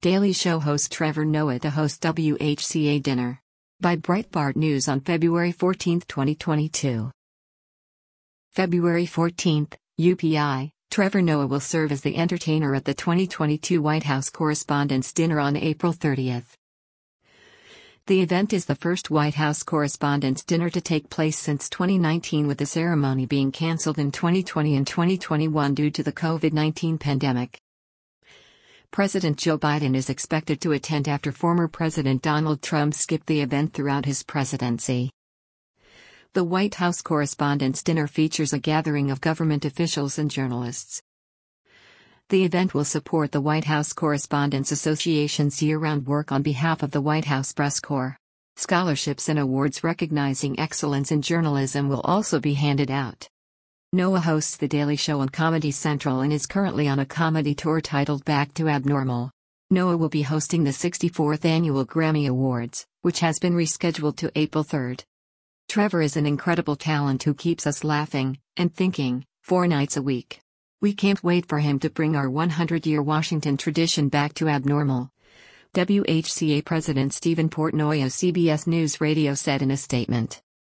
Daily Show host Trevor Noah to host WHCA dinner. By Breitbart News on February 14, 2022. February 14, UPI, Trevor Noah will serve as the entertainer at the 2022 White House Correspondents' Dinner on April 30. The event is the first White House Correspondents' Dinner to take place since 2019, with the ceremony being canceled in 2020 and 2021 due to the COVID-19 pandemic. President Joe Biden is expected to attend after former President Donald Trump skipped the event throughout his presidency. The White House Correspondents' Dinner features a gathering of government officials and journalists. The event will support the White House Correspondents Association's year-round work on behalf of the White House Press Corps. Scholarships and awards recognizing excellence in journalism will also be handed out. Noah hosts The Daily Show on Comedy Central and is currently on a comedy tour titled Back to Abnormal. Noah will be hosting the 64th Annual Grammy Awards, which has been rescheduled to April 3. Trevor is an incredible talent who keeps us laughing and thinking 4 nights a week. We can't wait for him to bring our 100-year Washington tradition back to abnormal. WHCA President Stephen Portnoy of CBS News Radio said in a statement.